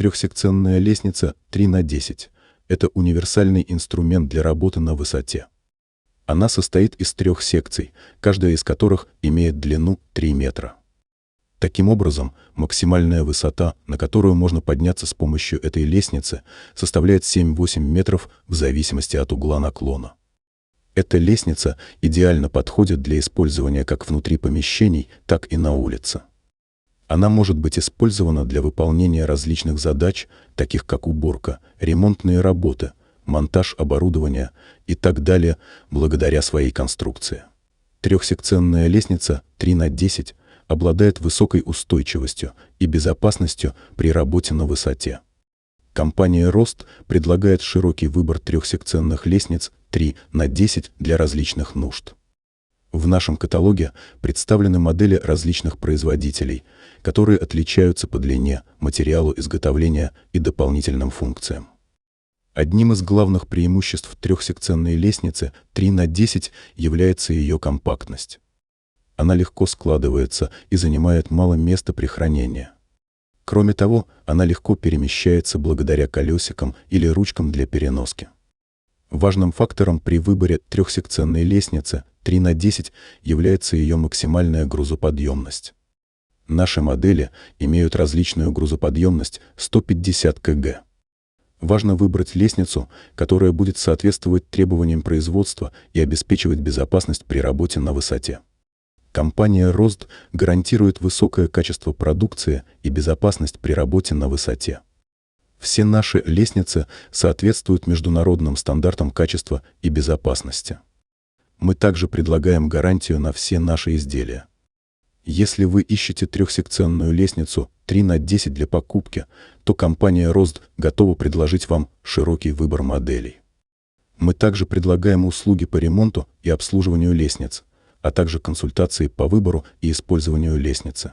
Трехсекционная лестница 3×10 – это универсальный инструмент для работы на высоте. Она состоит из 3 секций, каждая из которых имеет длину 3 метра. Таким образом, максимальная высота, на которую можно подняться с помощью этой лестницы, составляет 7-8 метров в зависимости от угла наклона. Эта лестница идеально подходит для использования как внутри помещений, так и на улице. Она может быть использована для выполнения различных задач, таких как уборка, ремонтные работы, монтаж оборудования и так далее, благодаря своей конструкции. Трехсекционная лестница 3×10 обладает высокой устойчивостью и безопасностью при работе на высоте. Компания «Рост» предлагает широкий выбор трехсекционных лестниц 3×10 для различных нужд. В нашем каталоге представлены модели различных производителей, которые отличаются по длине, материалу изготовления и дополнительным функциям. Одним из главных преимуществ трехсекционной лестницы 3×10 является ее компактность. Она легко складывается и занимает мало места при хранении. Кроме того, она легко перемещается благодаря колесикам или ручкам для переноски. Важным фактором при выборе трехсекционной лестницы 3×10 является ее максимальная грузоподъемность. Наши модели имеют различную грузоподъемность 150 кг. Важно выбрать лестницу, которая будет соответствовать требованиям производства и обеспечивать безопасность при работе на высоте. Компания «Рост» гарантирует высокое качество продукции и безопасность при работе на высоте. Все наши лестницы соответствуют международным стандартам качества и безопасности. Мы также предлагаем гарантию на все наши изделия. Если вы ищете трехсекционную лестницу 3×10 для покупки, то компания «Рост» готова предложить вам широкий выбор моделей. Мы также предлагаем услуги по ремонту и обслуживанию лестниц, а также консультации по выбору и использованию лестницы.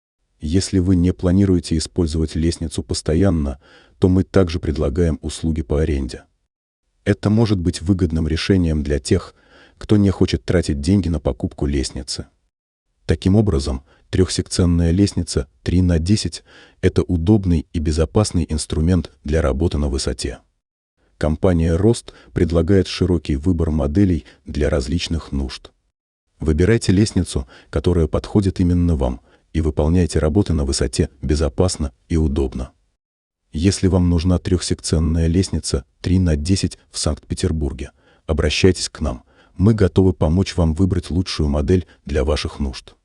Если вы не планируете использовать лестницу постоянно, то мы также предлагаем услуги по аренде. Это может быть выгодным решением для тех, кто не хочет тратить деньги на покупку лестницы. Таким образом, трехсекционная лестница 3×10 – это удобный и безопасный инструмент для работы на высоте. Компания «Рост» предлагает широкий выбор моделей для различных нужд. Выбирайте лестницу, которая подходит именно вам, и выполняйте работы на высоте безопасно и удобно. Если вам нужна трехсекционная лестница 3×10 в Санкт-Петербурге, обращайтесь к нам. Мы готовы помочь вам выбрать лучшую модель для ваших нужд.